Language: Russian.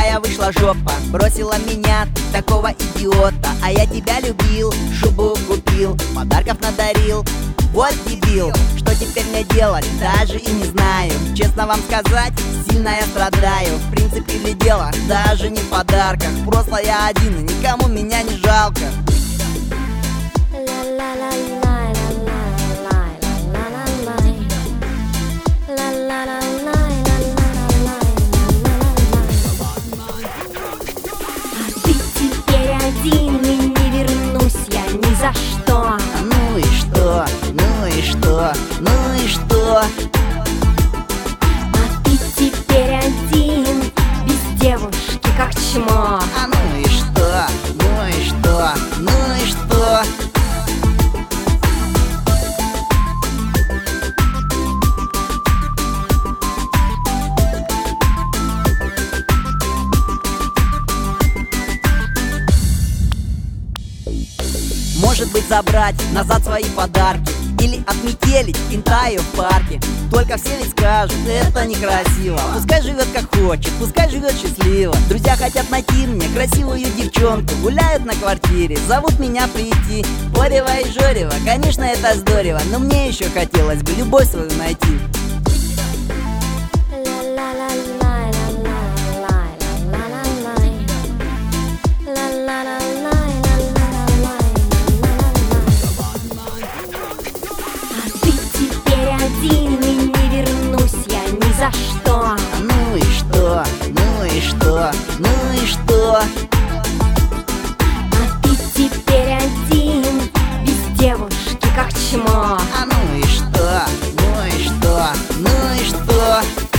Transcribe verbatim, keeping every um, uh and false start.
Какая вышла жопа, бросила меня, ты такого идиота. А я тебя любил, шубу купил, подарков надарил. Вот дебил, что теперь мне делать, даже и не знаю. Честно вам сказать, сильно я страдаю. В принципе ли дело, даже не в подарках. Просто я один, и никому меня не жалко. Один, и не вернусь я ни за что. Ну и что, ну и что, ну и что? А ты теперь один, без девушки, как чмо. А ну и что, ну и что, ну и что? Может быть, забрать назад свои подарки или отметелить интаю в парке. Только все ведь скажут, это некрасиво. Пускай живет как хочет, пускай живет счастливо. Друзья хотят найти мне красивую девчонку, гуляют на квартире, зовут меня прийти. Порева и Жорева, конечно, это здорово, но мне еще хотелось бы любовь свою найти. Один, и не вернусь я ни за что. Ну и что, ну и что, ну и что? А ты теперь один, без девушки, как чмо. А ну и что, ну и что, ну и что?